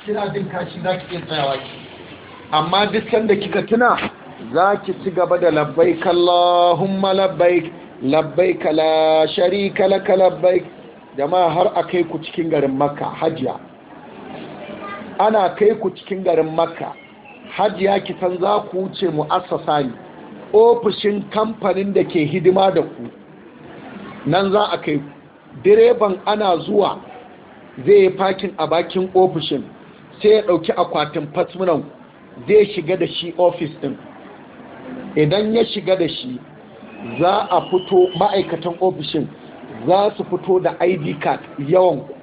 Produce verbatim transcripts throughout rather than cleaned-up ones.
kina jin kashi za ki iya tsayawa ki, amma duk sanda kika tuna za ki ci gaba da labbaik Allahumma labbaik labbaik la sharika laka labbaik. Jama'a har a kai ku cikin garin Makka hajiya, ana kai ku cikin garin Makka hajiya, ki san za ku wuce mu'assasa ne, ofishin kamfanin da ke hidima da ku nan za a kai ku. Direban ana zuwa zai yi fakin a bakin ofishin, sai ya ɗauki akwatin fasmunan zai shiga da shi ofis ɗin. Idan ya shiga da shi za a fito, ma'aikatan ofishin za su fito da I D card yawan ku,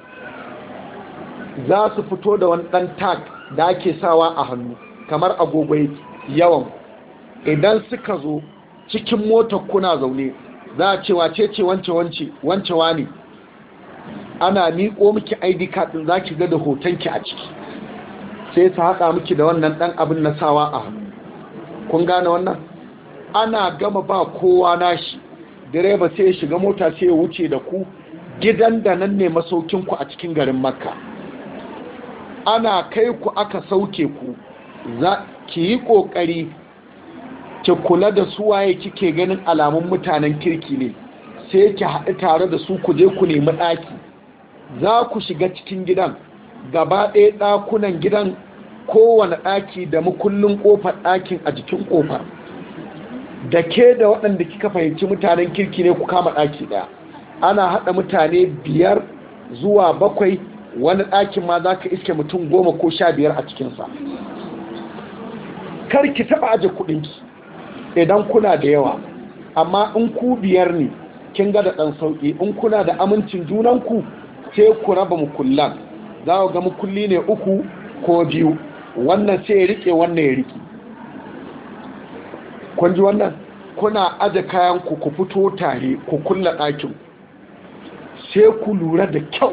za su fito da wani ɗan tag da ake sawa a hannu kamar agogo yawan ku. Idan suka zo cikin motar kuna zaune za a ce wace ce wance wance wance wani, ana miƙo miki I D card ɗin za ki ga da hotonki a ciki, sai su haɗa miki da wannan ɗan abin na sawa a hannu. Kun gane wannan? Ana gama ba kowa nashi, direba sai ya shiga mota sai ya wuce da ku gidan da nan ne masaukinku a cikin garin Makka. Ana kai ku aka sauke ku, za ki yi ƙoƙari ki kula da su waye kike ganin alamun mutanen kirki ne, sai ki haɗu tare da su ku je ku nemi ɗaki. Za ku shiga cikin gidan, gaba ɗaya ɗakunan gidan kowane ɗaki da makullin ƙofar ɗakin a jikin ƙofar, da ke da waɗanda kika fahimci mutanen kirki ne ku kama ɗaki ɗaya. Ana haɗa mutane biyar zuwa bakwai, wani ɗakin ma za ka iske mutum goma ko sha biyar a cikinsa. Kar ki taɓa aje kuɗinki idan kuna da yawa, amma in ku biyar ne kin ga da ɗan sauƙi. In kuna da amincin junanku sai ku raba mukullan, za ku ga mukulli ne uku ko biyu, wannan sai ya rike wannan ya rike. Kun ji wannan? Kuna aje kayan ku ku fito tare ku kulla ɗakin, sai ku lura da kyau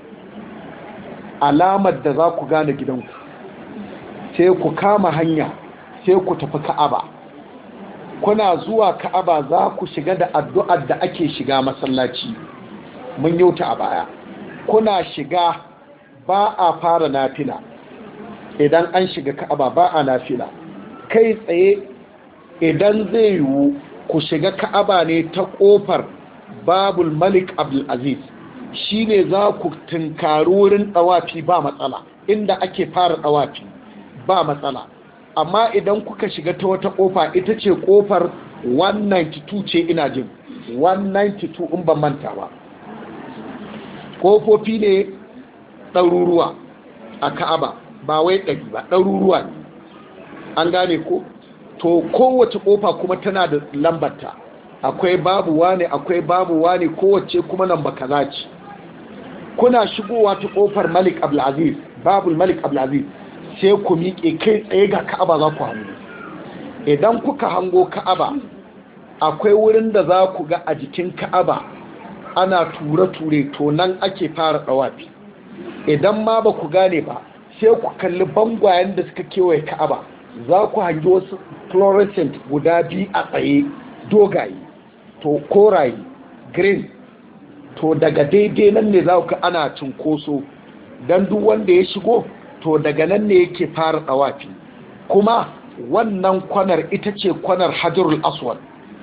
alamar da za ku gane gidanku, sai ku kama hanya sai ku tafi Ka'aba. Kuna zuwa Ka'aba za ku shiga da addu'ar da ake shiga masallaci, mun yauta a baya. Kuna shiga ba a fara nafila, idan an shiga Ka'aba ba a nafila kai tsaye. Idan zai yiwu ku shiga Ka'aba ne ta ƙofar Babul Malik Abdul Aziz, shine za ku tunkari wurin ɗawafi ba matsala, inda ake fara ɗawafi ba matsala. Amma idan kuka shiga ta wata ƙofa, ita ce ƙofar ɗari da casa'in da biyu ce ina jin ɗari da casa'in da biyu in ban manta ba. Ƙofofi ne ɗaruruwa a Ka'aba, ba wai ɗari ba, ɗaruruwa ne. An gane ko? To kowace ƙofa kuma tana da lambarta, akwai babu wane, akwai babu wane, kowace kuma lamba kaza ce. Kuna shigowa ta ƙofar Malik Abdul Aziz, Babul Malik Abdul Aziz, sai ku miƙe kai tsaye ga Ka'aba za ku hango. Idan kuka hango Ka'aba, akwai wurin da za ku ga a jikin Ka'aba ana ture-ture, to nan ake fara ɗawafi. Idan ma ba ku gane ba, sai ku kalli bangwayen da suka kewaye Ka'aba, za ku hangi wasu fluorescent guda biyu a tsaye dogaye, to koraye green, to daga daidai nan ne za ku ana cinkoso, don duk wanda ya shigo to daga nan ne yake fara ɗawafi. Kuma wannan kwanar ita ce kwanar Hajarul Aswad.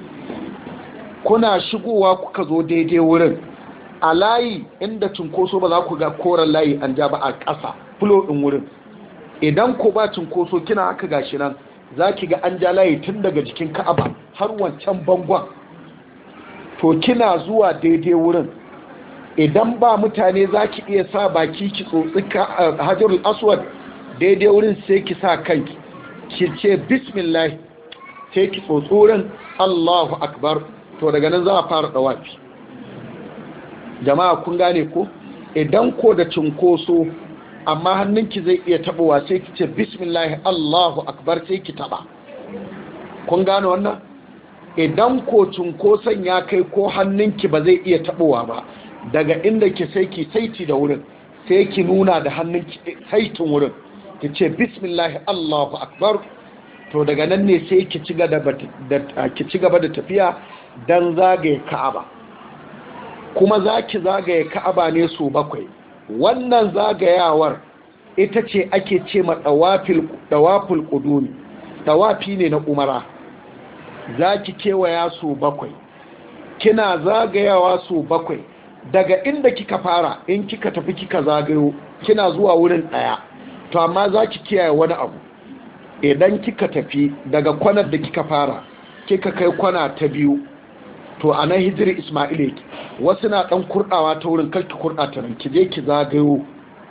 Kuna shigowa kuka zo daidai wurin, a layi inda cinkoso ba za ku ga koren layi an ja ba a ƙasa fulo ɗin wurin. Idan ko ba cinkoso kina haka gashi nan, za ki ga an ja layi tun daga jikin Ka'aba har wancan bangon. To kina zuwa daidai wurin, idan ba mutane za ki iya sa baki ki tsotsi Hajarul Aswad daidai wurin, sai ki sa kanki ki ce bismillah, sai ki tsotsi wurin Allahu akbar, to daga nan za a fara dawafi. Jama'a kun gane ko? Idan ko da cinkoso amma hannunki zai iya tabowa, sai ki ce bismillah Allahu akbar, sai ki taba. Kun gane wannan? Idan ko cinkoson ya kai ko hannunki ba zai iya tabowa ba, daga inda ki sai ki saiti da wurin, sai ki nuna da hannunki saitin wurin, ki ce bismillah Allahu akbar, to daga nan ne sai ki ci gaba da tafiya dan zagaye Ka'aba. Kuma za ki zagaye Ka'aba ne so bakwai. Wannan zagayawar ita ce ake ce ma ɗawaful ƙudumi, ɗawafi ne na umara. Za ki kewaya so bakwai, kina zagayawa so bakwai, daga inda kika fara in kika tafi kika zagayo kina zuwa wurin ɗaya. To amma za ki kiyaye wani abu, idan kika tafi daga kwanar da kika fara kika kai kwana ta biyu, to a nan hijiri Ismail yake, wasu na ɗan kurɗawa ta wurin karki kurɗa ta nan, ki je ki zagayo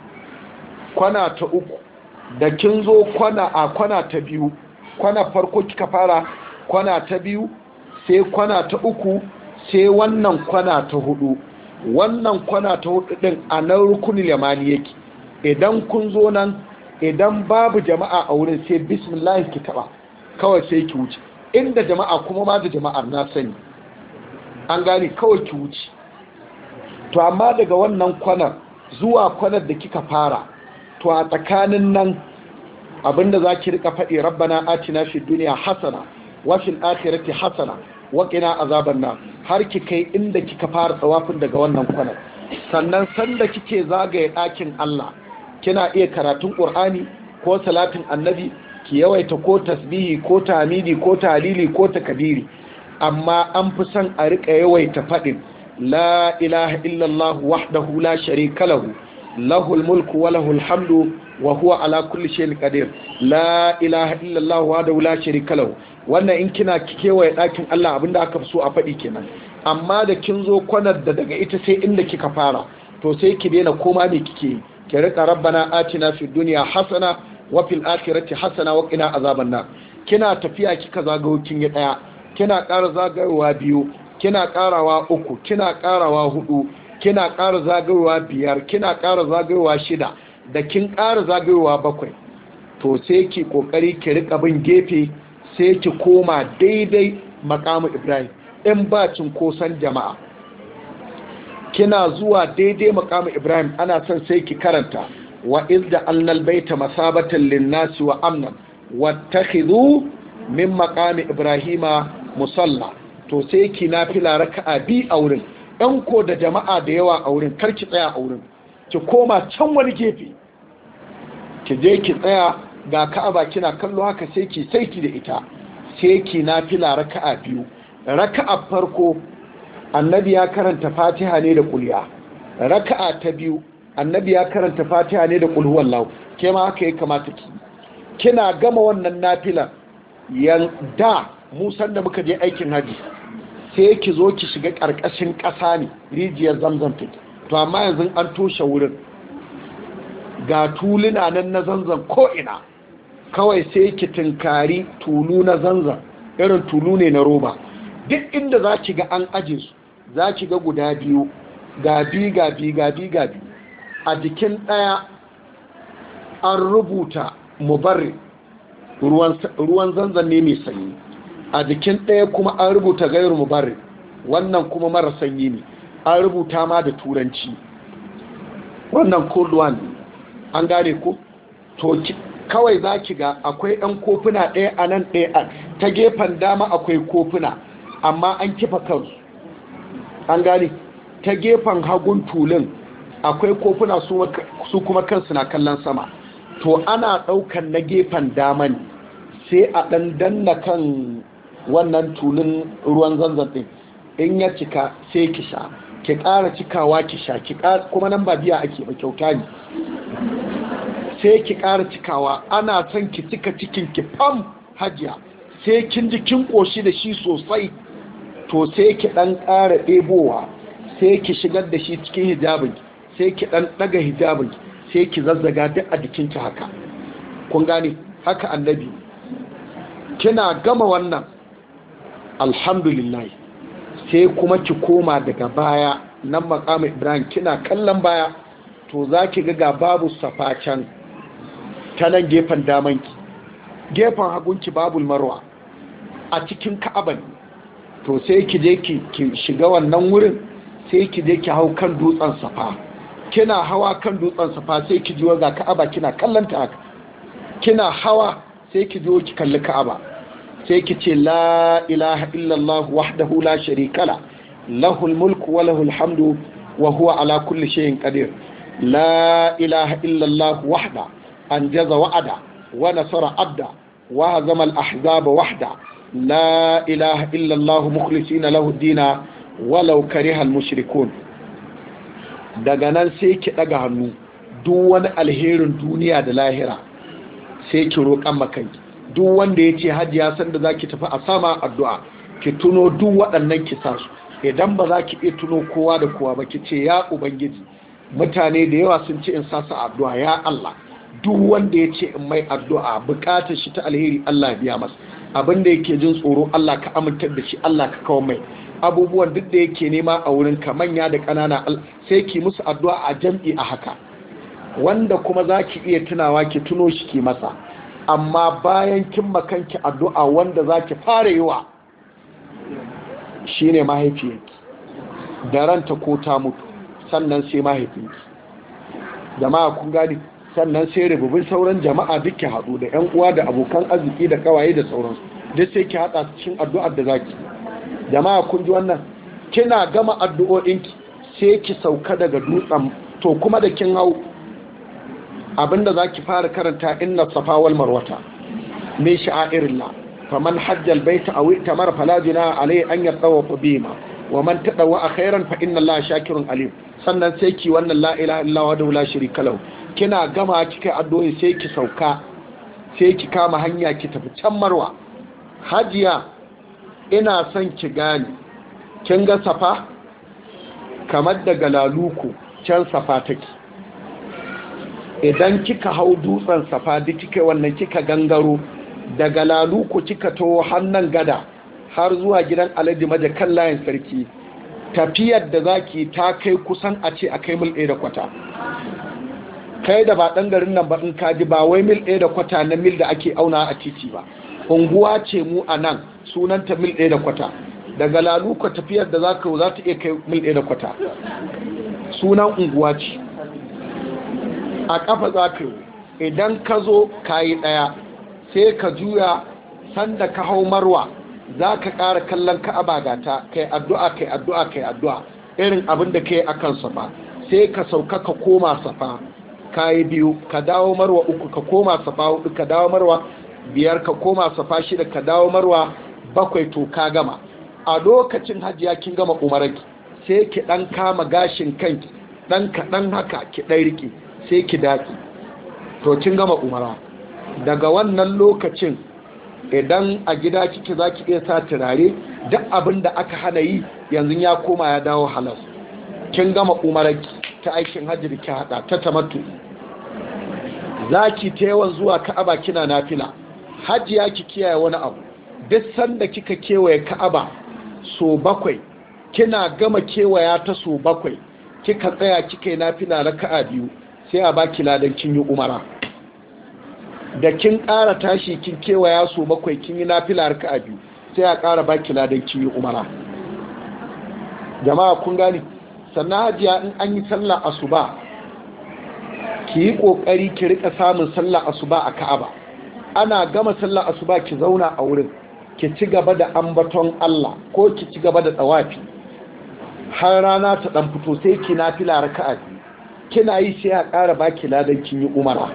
kwana ta uku, da kin zo kwana a kwana ta biyu, kwana farko kika fara, kwana ta biyu, sai kwana ta uku, sai wannan kwana ta hudu. Wannan kwana ta hudu din a nan rukunin yamani yake. Idan kun zo nan, idan babu jama'a a wurin, sai bismillah ki taba kawai sai ki wuce. Inda jama'a kuma ma da jama'ar na sani, an gane, kawai ki wuce. To amma daga wannan kwanar zuwa kwanar da kika fara, to a tsakanin nan abinda za ki rika faɗi, rabbana atina fid dunya hasana wa fil akhirati hasana wa qina azaban nar, har ki kai inda kika fara tsawafin daga wannan kwanar. Sannan sanda kike zagaye ɗakin Allah, kina iya karatun Qur'ani ko salatin annabi, ki yawaita ko tasbihi ko tahmidi ko tahlili ko takbiri, amma an fi son a rika yawaita faɗin la ilaha illallah wahdahu la sharika lahu lahul mulku wa lahul hamdu wa huwa ala kulli shay'in qadir. La ilaha illallah wahdahu la sharika lahu. Wannan in kina kewaye ɗakin Allah abinda aka fi so a faɗi kenan. Amma da kin zo kwanar da daga ita sai inda kika fara, to sai ki daina koma me kike yi, ki rika rabbana atina fid dunya hasana wa fil akhirati hasana wa qina azaban nar. Kina tafiya kika zagayo kin yi daya, kina ƙara zagayowa biyu, kina ƙarawa uku, kina ƙarawa hudu, kina ƙara zagayowa biyar, kina ƙara zagayowa shida, da kin ƙara zagayowa bakwai, to sai ki kokari ki rika bin gefe, sai ki koma daidai makamu Ibrahim in ba cinkoson jama'a. Kina zuwa daidai makamu Ibrahim ana son sai ki karanta wa izda annal baita masabatan linnasi wa amnan wattakhidhu min maqami ibrahima musalla. To sai ki nafila raka'a bi a wurin, ɗan ko da jama'a da yawa a wurin kar ki tsaya a wurin, ki koma can wani gefe, ki je ki tsaya ga Ka'aba kina kallo haka, sai ki saiti da ita, sai ki nafila raka'a biyu. Raka'a farko annabi ya karanta Fatiha ne da kulya, raka'a ta biyu annabi ya karanta Fatiha ne da qul huwallahu. Ke ma haka ya kamata ki, kina gama wannan nafila yanda musan da muka je aikin haji, sai ki zo ki shiga ƙarƙashin ƙasa ne, rijiyar Zamzam take. To amma yanzu an toshe wurin, ga tuluna nan na Zamzam ko ina, kawai sai ki tinkari tulu na Zamzam, irin tulu ne na roba. Duk inda za ki ga an aje su, za ki ga guda biyu, gabi gabi gabi gabi. A jikin ɗaya an rubuta mubarri, ruwan Zamzam ne mai sanyi. A jikin ɗaya kuma an rubuta gairu mubarri, wannan kuma mara sanyi ne, an rubuta ma da turanci, wannan cold one. An gane ko? To kawai za ki ga akwai ɗan kofuna ɗaya a nan ɗaya, ta gefen dama akwai kofuna amma an kifa kansu. An gane? Ta gefen hagun tulun akwai kofuna su kuma kansu na kallon sama. To ana ɗaukan na gefen dama ne, sai a ɗan danna kan wannan tulun ruwan Zamzam ɗin, in ya cika sai ki sha, ki ƙara cikawa ki sha, ki ƙara, kuma nan ba biya ake ba, kyauta ne. Sai ki ƙara cikawa, ana son ki cika cikin ki fam hajiya, sai kin ji kin ƙoshi da shi sosai, to sai ki ɗan ƙara ɗebowa, sai ki shigar da shi cikin hijabin, sai ki ɗan ɗaga hijabin, sai ki zazzaga duk a jikinki haka. Kun gane? Haka annabi. Kina gama wannan, alhamdulillah, sai kuma ki koma daga baya nan maqamu Ibrahim, kina kallon baya, to za ki ga babu safa can ta nan gefen damanki, gefen hagunki babul marwa a cikin Ka'aban. To sai ki je ki shiga wannan wurin, sai ki je ki hau kan dutsen safa. Kina hawa kan dutsen safa sai ki jiwa ga Ka'aba kina kallanta haka, kina hawa sai ki zo ki kalli Ka'aba, sai ki ce la ilaha illallah wahdahu la sharika la lahul mulku wa lahul hamdu wa huwa ala kulli shay'in qadir. La ilaha illallah wahda أنجز وعدا ونصر عبدا وهزم الأحزاب وحدا لا إله إلا الله مخلصين له الدين ولو كره المشركون. daga nan sai ki daga hannu duk wani alherin duniya da lahira sai ki roƙan makanki. Duk wanda ya ce hajiya san da zaki tafi a sama addu'a ki tuno duk waɗannan ki sa su. Idan ba za ki iya tuno kowa da kowa ba ki ce ya ubangiji mutane da yawa sun ce in sa su addu'a ya Allah duk wanda ya ce in mai addu'a bukatar shi ta alheri Allah biya masa, abin da yake jin tsoro Allah ka amintar da shi, Allah ka kawo mai abubuwan duk da yake nema a wurin ka manya da ƙanana, sai ki musu addu'a a jam'i a haka. Wanda kuma za ki iya tunawa ki tuno shi ki masa, amma bayan kin makanki addu'a wanda za ki fara yi wa shi ne mahaifiyarki da ranta ko ta mutu, sannan sai mahaifinki. Jama'a kun gani, sannan sai rububin sauran jama'a duk ki haɗu da 'yan uwa da abokan arziki da kawaye da sauransu duk sai ki haɗa cikin addu'ar da zaki. Jama'a kun ji wannan, kina gama addu'o'inki sai ki sauka daga dutsen, to kuma da kin hau abinda zaki fara karanta inna safa wal marwata min sha'airillah faman hajjal baita aw itamara fala junaha alayhi an yatawafa bihima wa man tadawwa khairan fa inna allaha shakirun alim. sannan sai ki wannan la ilaha illa huwa la sharika lahu. Kina gama kika addu'o'i sai ki sauka sai ki kama hanya ki tafi can marwa. Hajiya ina son ki gane, kin ga safa kamar daga laluku can safa take. Idan kika hau dutsen safa duk kika wannan kika gangaro daga laluku kika to hannan gada har zuwa gidan Alhaji Maje kan layin sarki, tafiyar da zaki ta kai kusan a ce akai mil ɗaya da kwata. Kai da ba ɗan garin nan ba in kaji ba wai mil ɗaya da kwata na mil da ake auna a titi ba, unguwa ce mu a nan sunanta mil ɗaya da kwata. Daga laluka tafiyar da za ka za ta iya kai mil ɗaya da kwata, sunan unguwa ce. A ƙafa za ka yi, idan ka zo ka yi ɗaya sai ka juya, sanda ka hau marwa za ka ƙara kallon ka'aba gata kai addu'a kai addu'a kai addu'a irin abin da ka yi a kan safa, sai ka sauka ka koma safa ka yi biyu, ka dawo marwa uku, ka koma safa hudu, ka dawo marwa biyar, ka koma safa shida, ka dawo marwa bakwai, to ka gama. A lokacin hajiya kin gama umarki sai ki ɗan kama gashin kanki ɗan kaɗan haka ki ɗan riƙe sai ki daƙi, to kin gama umara. Daga wannan lokacin idan a gida kike za ki iya sa turare, duk abin da aka hana yi yanzu ya koma ya dawo halas. Kin gama umarki ta aikin hajji da ki hada ta tamattu. Za ki ta yawan zuwa ka'aba kina nafila. Hajiya ki kiyaye wani abu, duk sanda kika kewaye ka'aba so bakwai, kina gama kewaya ta so bakwai kika tsaya kika yi nafila raka'a biyu, sai a baki ladan kin yi umara. Da kin ƙara tashi kin kewaya so bakwai kin yi nafila raka'a biyu, sai a ƙara baki ladan kin yi umara. Jama'a kun gani. Sannan hajiya in an yi sallah asuba ki yi ƙoƙari ki rika samun sallah asuba a Ka'aba. Ana gama sallah asuba ki zauna a wurin ki ci gaba da ambaton Allah ko ki ci gaba da tsawafi har rana ta dan fito, sai ki nafila raka'a biyu, kina yi sai a ƙara baki ladan kin yi umara.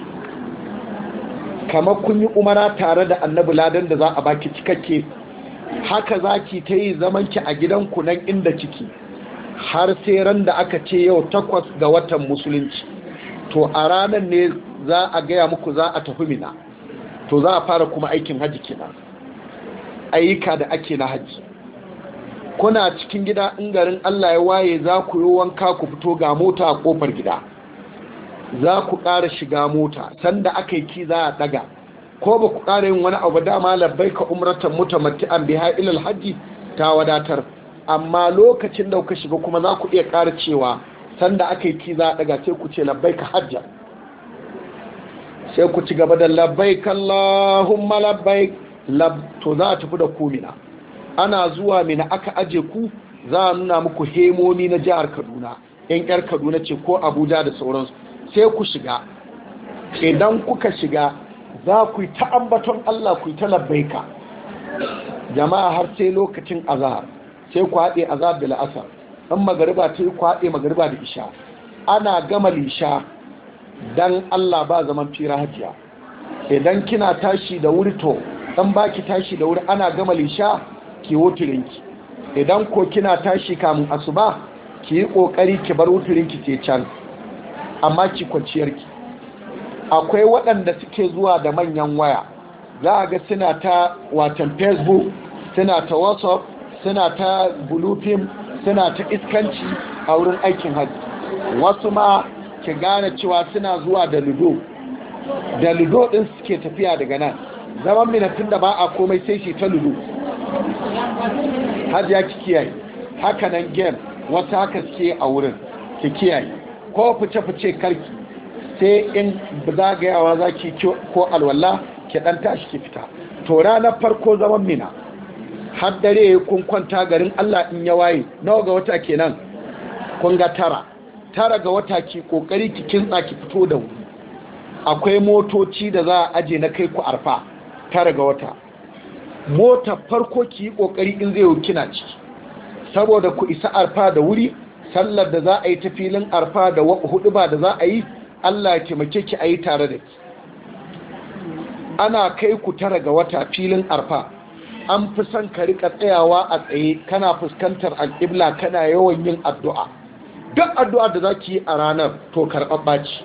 Kamar kun yi umara tare da Annabi, ladan da za a baki cikakke. Haka zaki ta yi zaman ki a gidanku nan inda kike har sai ran da aka ce yau takwas ga watan musulunci, to a ranar ne za a gaya muku za a tafi Mina, to za a fara kuma aikin haji kenan, ayyuka da ake na haji. Kuna cikin gida in garin Allah ya waye za ku yi wanka ku fito ga mota a kofar gida, za ku ƙara shiga mota, sanda aka yi ki za a ɗaga, ko ba ku ƙara yin wani abu dama labbaika umratan mutamatti'an biha ilal hajji ta wadatar. Amma lokacin da kuka shiga kuma za ku iya ƙara cewa sanda aka yi ki za a ɗaga, sai ku ce labbaika hajja, sai ku ci gaba da labbaik Allahumma labbaik, to za a tafi da ku Mina. Ana zuwa Mina aka aje ku, za a nuna muku hemomi na jihar Kaduna, yan yar Kaduna ce ko Abuja da sauransu, sai ku shiga. Idan kuka shiga za ku yi ta ambaton Allah, ku yi ta labbaika jama'a har sai lokacin azhar, sai ku haɗe azhar da la'asar. in magariba ta yi ku haɗe magariba da isha. Ana gama lisha dan Allah ba zaman fira hajiya. Idan kina tashi da wuri to dan baki tashi da wuri ana gama lisha ki wuturinki, idan ko kina tashi kamun asuba ki yi kokari ki bar wuturinki ce can, amma ki kwanciyarki. Akwai waɗanda suke zuwa da manyan waya, za a ga suna ta watan Facebook, suna ta WhatsApp, suna ta bulufin, suna ta iskanci a wurin aikin hajji. Wasu ma ki gane cewa suna zuwa da ludo da ludo din suke tafiya daga nan zaman minatin da ba a komai sai shi ta ludo. Hajiya ki kiyaye, haka nan game wata haka suke a wurin, ki kiyaye. Ko fice-fice karki, sai in zagayawa za ki ko alwala ki dan tashi ki fita. To ranar farko zaman mina har dare kun kwanta garin Allah in ya waye, nawa ga wata kenan? Kun ga tara tara ga wata ki kokari ki kintsa ki fito da wuri. Akwai motoci da za a aje na kai ku arfa tara ga wata. Mota farko ki yi kokari in zai yi kina ciki, saboda ku isa arfa da wuri. Sallar da za a yi ta filin arfa da hudu ba da za a yi, Allah ya taimake ki a yi tare da ki. Ana kai ku tara ga wata filin arfa, an fi son ka rika tsayawa a tsaye kana fuskantar al'ibla, kana yawan yin addu'a. Duk addu'a da za ki yi a ranar to karɓaɓɓa ce.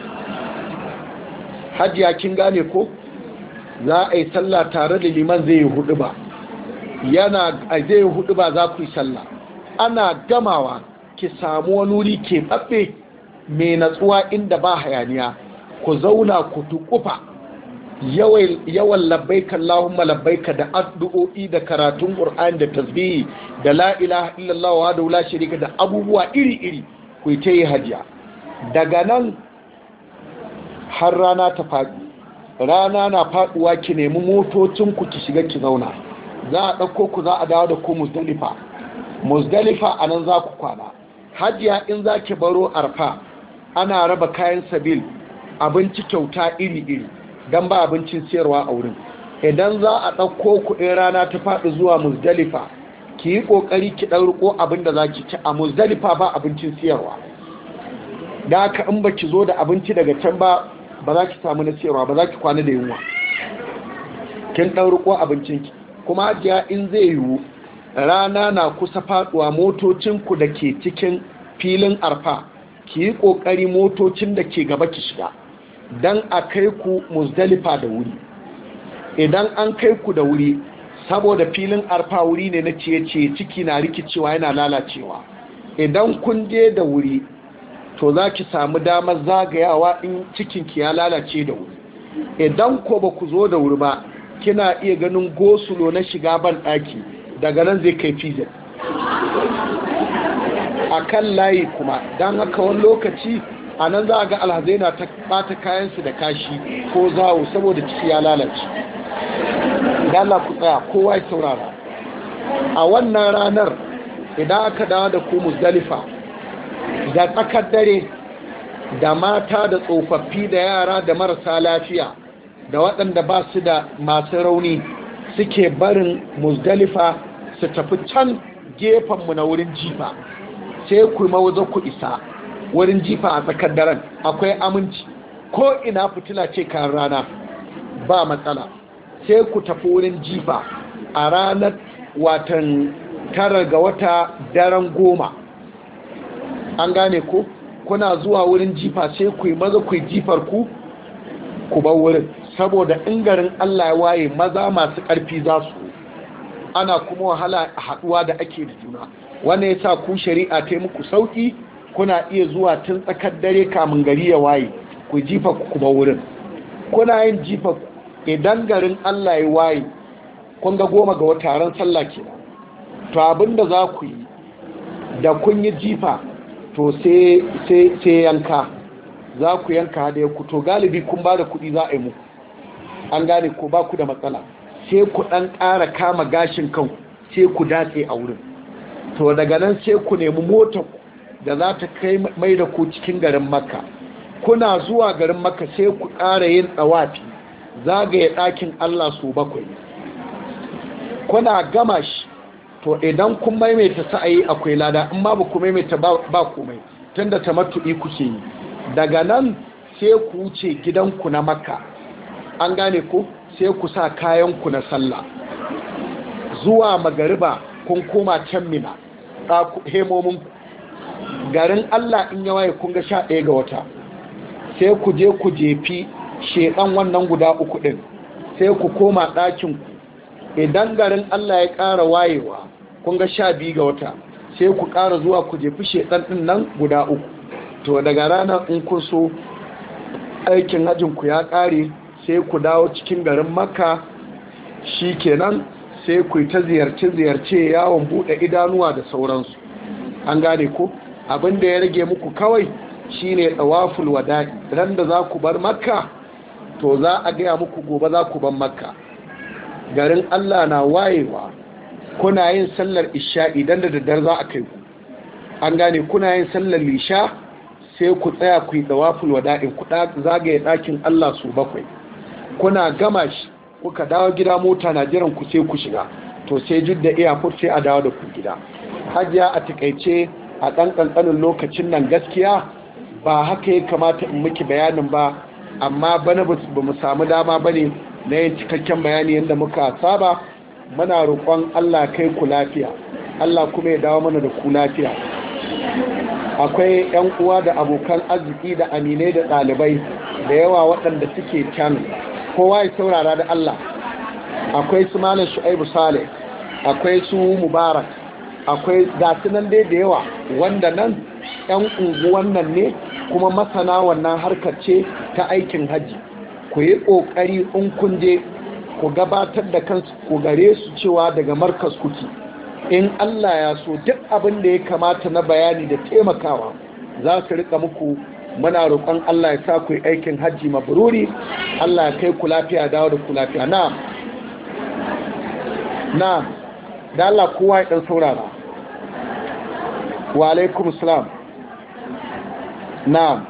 Hajiya kin gane ko? Za a yi sallah tare da liman zai yi hudu ba, yana zai yi hudu ba za ku yi sallah. Ana gamawa ki samu wani wuri ke ɓaɓɓe mai natsuwa inda ba hayaniya, ku zauna ku tukufa yawan labbaika Allahumma labbaika da addu'o'i da karatun Qur'ani da tasbihi da la ilaha illallah wa la sharika da abubuwa iri-iri ku ta yi hajiya. Daga nan har rana ta faɗi, rana na faɗuwa ki nemi motocin ku ki shiga ki zauna. Za a ɗauko ku, za a dawo da ku Muzdalifa. Muzdalifa a nan za ku kwana. Hajiya in za ki baro arfa ana raba kayan sabil, abinci kyauta iri-iri, don ba abincin siyarwa a wurin. Idan za a ɗauko kuɗin rana ta faɗi zuwa Muzdalifa, ki yi ƙoƙari ki ɗauriko abin da za ki ci. A Muzdalifa ba abincin siyarwa, da haka in ba ki zo da abinci daga can ba, ba za ki samu na siyarwa ba, za ki kwana da yunwa. Kin ɗauriko abincinki. Kuma hajiya in zai yiwu rana na kusa faɗuwa, motocinku da ke cikin filin arfa ki yi ƙoƙari motocin da ke gaba ki shiga, don a kai ku Muzdalifa da wuri. Idan an kai ku da wuri, saboda filin arfa wuri ne na ciye-ciye, ciki na rikicewa yana lalacewa. Idan kun je da wuri to za ki samu damar zagayawa in cikinki ya lalace da wuri. Idan ko ba ku zo da wuri ba, kina iya ganin gosulo na shiga ban ɗaki, daga nan zai kai fizin a kan layi kuma. Don haka wani lokaci a nan za a ga alhazai na ta ɓata kayansu da kashi ko zawo saboda ciki ya lalace. idan Allah ku tsaya kowa ya saurara. A wannan ranar idan aka dawo da ku Muzdalifa, da tsakar dare, da mata da tsofaffi da yara da marasa lafiya da waɗanda ba su da masu rauni suke barin Muzdalifa su tafi can gefenmu na wurin jifa, sai ku mawaza ku isa wurin jifa a tsakar daren. Akwai aminci, ko ina fitila ce kan rana, ba matsala. Sai ku tafi wurin jifa a ranar watan tara ga wata daren goma. An gane ko? Kuna zuwa wurin jifa sai ku yi maza ku yi jifar ku ku bar wurin, saboda in garin Allah ya waye maza masu ƙarfi za su, ana kuma wahala a haɗuwa da ake da juna. Wannan ya sa ku shari'a ta muku sauƙi, kuna iya zuwa tun tsakar dare kamun gari ya waye ku jifa ku bar wurin. Kuna yin jifa idan garin Allah ya waye, kun ga goma ga wata ran sallah kenan, to abinda za ku yi da kun yi jifa to sai yanka, za ku yanka da ku, to galibi kun ba da kuɗi za a yi muku. An gane ko? ba ku da matsala. Sai ku ɗan ƙara kama gashin kan, sai ku datse a wurin. To daga nan sai ku nemi motar da za ta kai mai da ku cikin garin Makka. Kuna zuwa garin Makka sai ku ƙara yin tsawafi, zagaye ɗakin Allah su bakwai. Kuna gama shi, to idan kun maimaita sa'ayi akwai lada, in ma ba ku maimaita ba komai, tunda tamattu'i kuke yi. Daga nan sai ku wuce gidanku na makka, an gane ku, sai ku sa kayanku na sallah zuwa magariba kun koma can mina hemomin garin Allah in yawaye kun ga sha ɗaya ga wata, sai ku je ku jefi shedan wannan guda uku din, sai ku koma ɗakin ku. Idan garin Allah ya ƙara wayewa kun ga sha biyu ga wata, sai ku ƙara zuwa ku jefi shedan din nan guda uku. To daga ranar in kun so aikin hajjin ku ya ƙare, sai ku dawo cikin garin Makka, shikenan sai ku yi ta ziyarce-ziyarce yawon buɗe idanuwa da sauransu, an gane ko. Abin da ya rage muku kawai shine tawaful wada'i. Ran da za ku bar Makka to za a gaya muku gobe za ku bar Makka, garin Allah na wayewa kuna yin sallar isha idan da daddare za a kai ku, an gane, kuna yin sallar lisha sai ku tsaya ku yi tawaful wada'in ku zagaye ɗakin Allah su bakwai. Kuna gama shi kuka dawo gida, mota na jiran ku sai ku shiga, to sai Jidda airport sai a dawo da ku gida. Hajiya a takaice a ɗan ƙanƙanin lokacin nan gaskiya ba haka ya kamata in miki bayanin ba, amma bana ba mu samu dama ba ne na yin cikakken bayani yadda muka saba. Muna roƙon Allah kai ku lafiya, Allah kuma ya dawo mana da ku lafiya. Akwai 'yan uwa da abokan arziki da aminai da ɗalibai da yawa waɗanda suke can, kowa ya saurara da Allah. Akwai su Malam Shu'aibu Saleh, akwai su Mubarak, akwai gasunan dai da yawa wanda nan 'yan unguwan nan ne kuma masana wannan harkar ce ta aikin haji. Ku yi ƙoƙari in kun je ku gabatar da kansu ku gare su cewa daga markas kuki. In Allah ya so duk abin da ya kamata na bayani da taimakawa za su rika muku. Muna roƙon Allah ya sa ku yi aikin haji mabruri, Allah ya kai ku lafiya, dawo da ku lafiya. Na na da Allah kowa ya dan saurara. Wa alaikum salam. Na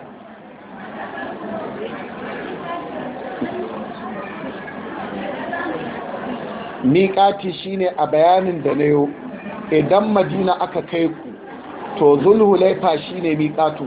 miƙati shine a bayanin da na yau, idan Madina aka kai ku to Zulhulaifa shine miƙatu.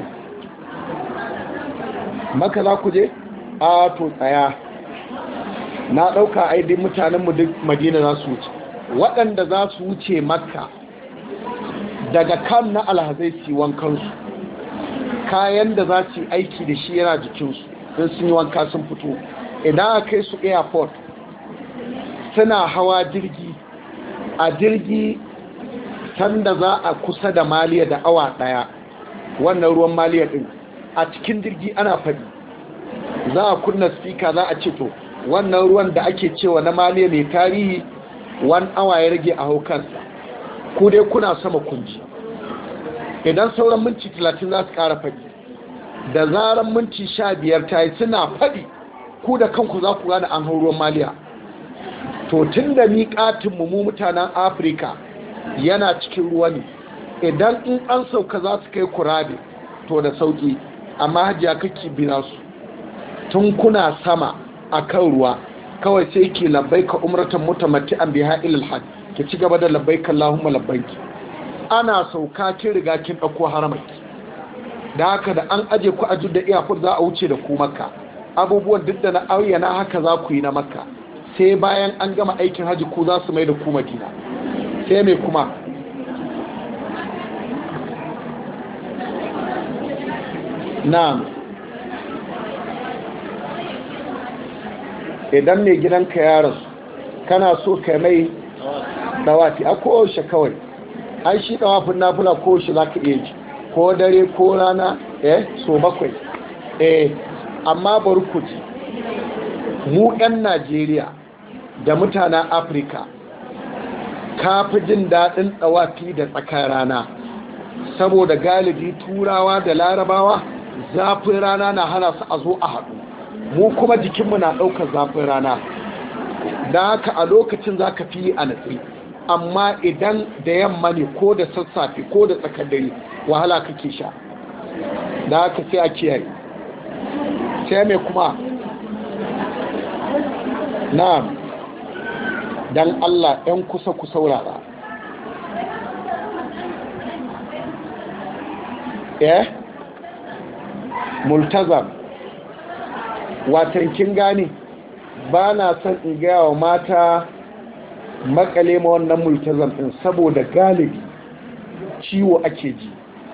Maka za ku je? A to tsaya, na ɗauka aidin mutanenmu duk Madina za su wuce. Waɗanda za su wuce Makka daga kan na alhazai su wankansu, kayan da za su yi aiki da shi yana jikinsu don sun yi wanka sun fito. Idan aka kai su airport suna hawa jirgi, a jirgi sanda za a kusa da Maliya da awa ɗaya, wannan ruwan Maliya ɗin a cikin jirgi ana faɗi, za a kunna speaker za a ce to wannan ruwan da ake cewa na Maliya mai tarihi wani awa ya rage a haukansa, ku dai kuna sama kunji. Idan sauran minti talatin za su ƙara faɗi, da zarar minti sha biyar ta yi suna faɗi, ku da kanku za ku gane an hau ruwan Maliya. To tun da miƙatinmu mu mutanen Afirka yana cikin ruwa ne, idan in an sauka za su kai kurabe to da sauƙi, amma hajiya kake bina su tun kuna sama a kan ruwa, kawai sai ki labbaika umratan mutamatti'an biha ilal hajj, ki ci gaba da labbaika Allahumma labbaiki. Ana sauka kin riga kin dauko haramaki, da haka da an aje ku a Jidda airport za a wuce da ku Makka. Abubuwan duk da na ayyana haka za ku yi na Makka, sai bayan an gama aikin haji ku za su mai da ku Madina. Sai me kuma? Na'am. Idan mai gidanka ya rasu kana so ka mai dawafi a kowace kawai, an shi dawafin nafila kowace za ka iya ji, ko dare ko rana, eh so bakwai. Eh amma bari ku ji, mu 'yan Najeriya da mutanen Afirka ka fi jin daɗin dawafi da tsakar rana, saboda galibi turawa da larabawa zafin rana na hana su a zo a haɗu, mu kuma jikinmu na ɗaukar zafin rana, da haka a lokacin za ka fi a natsi. Amma idan da yamma ne ko da sassafe ko da tsakar dare wahala kake sha, da haka sai a kiyaye. Sai mai kuma? Na'am, dan Allah 'yan kusa ku saurara. Eh multazam watan kin gane ba na son in gaya wa mata makale ma wannan multazam din saboda galibi ciwo ake ji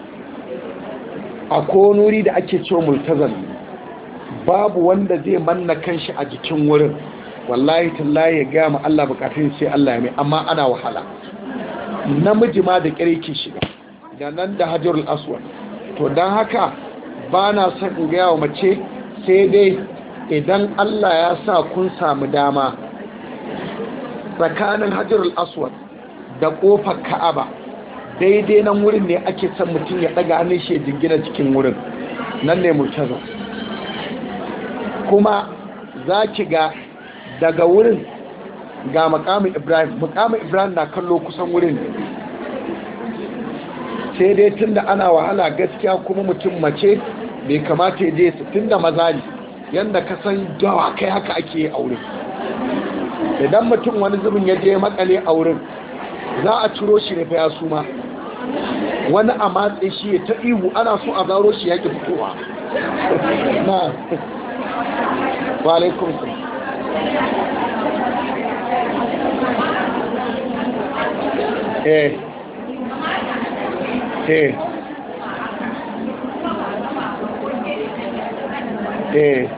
a konuri da ake cewa multazam babu wanda zai manna kanshi a jikin wurin wallahi tallahi ya gaya ma Allah bukatun sai Allah ya mai amma ana wahala namiji ma da kirki shiga da nan da hajarul aswad to don haka ba na son in gaya wa mace sai dai idan Allah ya sa kun samu dama tsakanin hajarul aswad da kofar ka'aba daidai nan wurin ne ake son mutum ya daga hannun shi ya jingina cikin wurin nan ne multazam kuma za ki ga daga wurin ga makamin ibrahim makamin ibrahim na kallo kusan wurin sai dai tun da ana wahala gaskiya kuma mutum mace bai kamata ya je su tun da maza ne yadda ka san dawa kai haka ake a wurin idan mutum wani zubin ya je makale a wurin za a ciro shi da faya su ma wani a matse shi ya ta ihu ana so a zaro shi ya ki fitowa na walaikun su eh eh eh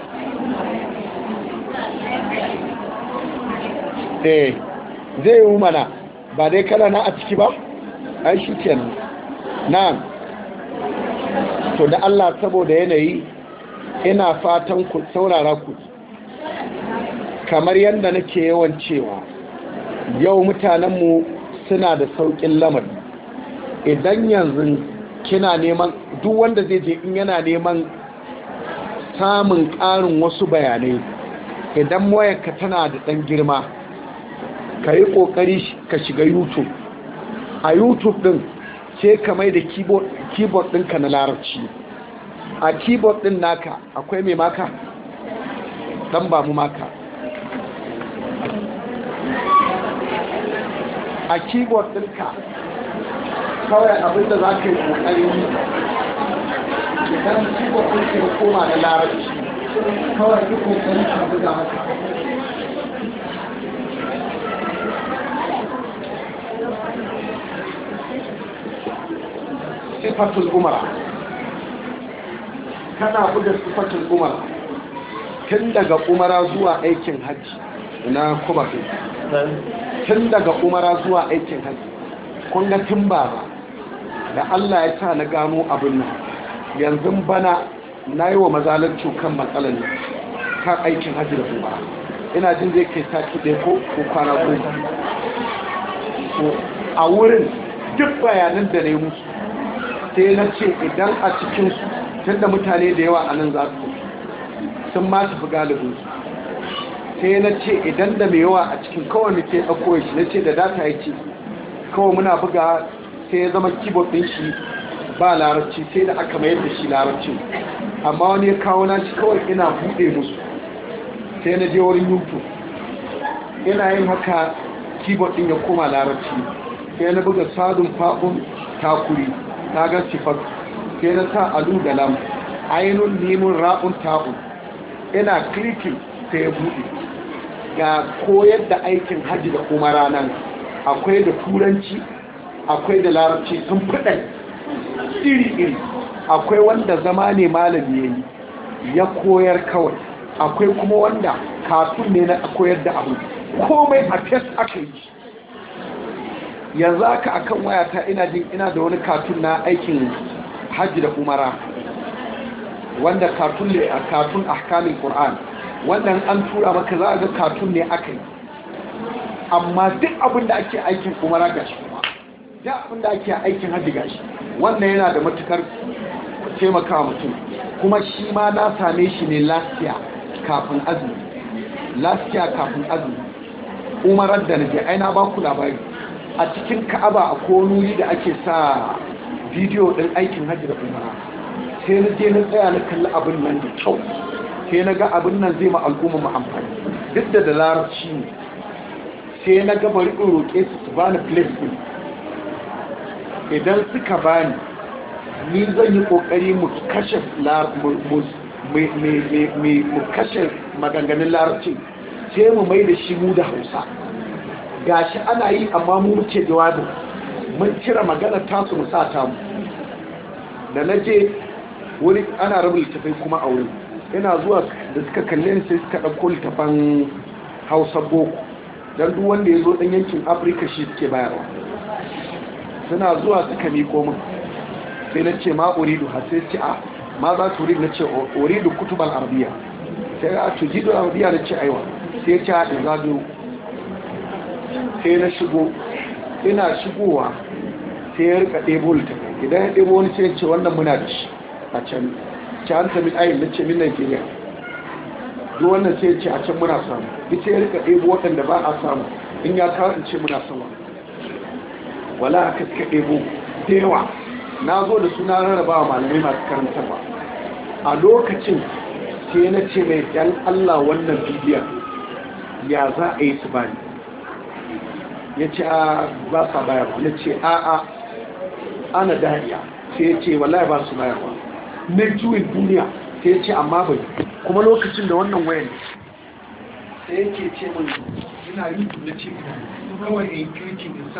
eh zai yi mana ba dai kana na a ciki ba ai shi kenan na to da Allah saboda yanayi ina fatan ku saurara ku kamar yadda nake yawan cewa yau mutanenmu suna da saukin lamari idan yanzu kina neman duk wanda zai je in yana neman samun ƙarin wasu bayanai idan wayarka tana da ɗan girma ka yi ƙoƙari ka shiga youtube a youtube ɗin sai ka mai da keyboard ɗinka na larabci a keyboard ɗin naka akwai mai maka ɗan ba mu maka a keyboard ɗinka kawai abinda za ka yi ƙoƙari idan keyboard ɗinka ya koma da larabci kawai duk ƙoƙari ka buga haka sifatul umara kana buga sifatul umara tun daga umara zuwa aikin hajji na kuma tun daga umara zuwa aikin hajji kun ga tun ba da Allah ya sa na gano abin nan yanzu bana na yi wa mazalarci kan matsalar kan aikin hajji da umara ina jin zai kai sati ɗaya ko kwana goma a wurin duk bayanan da na yi musu sai na ce idan a cikinsu tun da mutane da yawa a nan za su sun ma tafi galibinsu sai na ce idan da mai yawa a cikin kawai ke ɗauko shi na ce da data ya ce kawai muna buga sai ya zama keyboard ɗin shi ba larabci sai da aka mayar da shi larabci amma wani ya kawo na shi kawai ina buɗe musu sai na je wurin youtube ina yin haka keyboard ɗin ya koma larabci sai na buga sadun fa'un takuri ta ga sifat sai na sa alu da lam ainun nemun ra'un ta'un ina clicking sai ya buɗe ga koyar da aikin hajji da kuma ranar akwai da turanci akwai da larabci sun fiɗa iri-iri akwai wanda zama ne malami ya yi ya koyar kawai akwai kuma wanda katun ne na koyar da abu komai a fes aka yi yanzu aka akan wayata ina jin ina da wani katun na aikin hajji da umara wanda katun ne a katun ahkamin Qur'an wannan an tura maka za a ga katun ne aka yi amma duk abin da ake aikin umara gashi kuma duk abin da ake aikin hajji gashi wannan yana da matukar taimaka mutum kuma shi ma na same shi ne last year kafin azumi last year kafin azumi umarar da naje ai na ba ku labari a cikin Ka'aba a konuri da ake sa bidiyo din aikin hajji da umara sai na je na tsaya na kalli abin nan da kyau sai na ga abin nan zai ma al'umma mu amfani duk da da larabci ne sai na ga bari in roƙe su su bani place din idan suka bani ni zan yi kokari mu kashe mu kashe maganganun larabci sai mu mai da shi mu da hausa gashi ana yi amma mu muke jawabin mun cire magana tasu mu sa ta mu da na je wuri ana rabu littafai kuma a wurin ina zuwa da suka kalle ni sai suka ɗauko littafan hausa boko don duk wanda ya zo ɗan yankin afirka shi suke bayarwa suna zuwa suka miko min sai na ce ma uridu har sai ce a ma za su uridu na ce uridu kutuban arabiya sai a tuji da arabiya na ce aiwa sai ce a ɗin zaɓi sai na shigo ina shigowa sai ya rika ɗebo littafai idan ya ɗebo wani sai ce wannan muna da shi a can can ta min ayin na ce min Najeriya duk wannan sai ce a can muna samu ita ya rika ɗebo waɗanda ba a samu in ya kawo in ce muna sama wala haka suka ɗebo da yawa na zo da suna rarraba wa malamai masu karantarwa a lokacin sai na ce mai yan Allah wannan bidiyon ya za a yi su bani ya ce a ba sa bayarwa ya ce a a ana dariya sai ya ce wallahi ba su bayarwa na juyin duniya sai ya ce amma bai kuma lokacin da wannan wayan sai yake ce min ina yi na ce kawai yin kirkin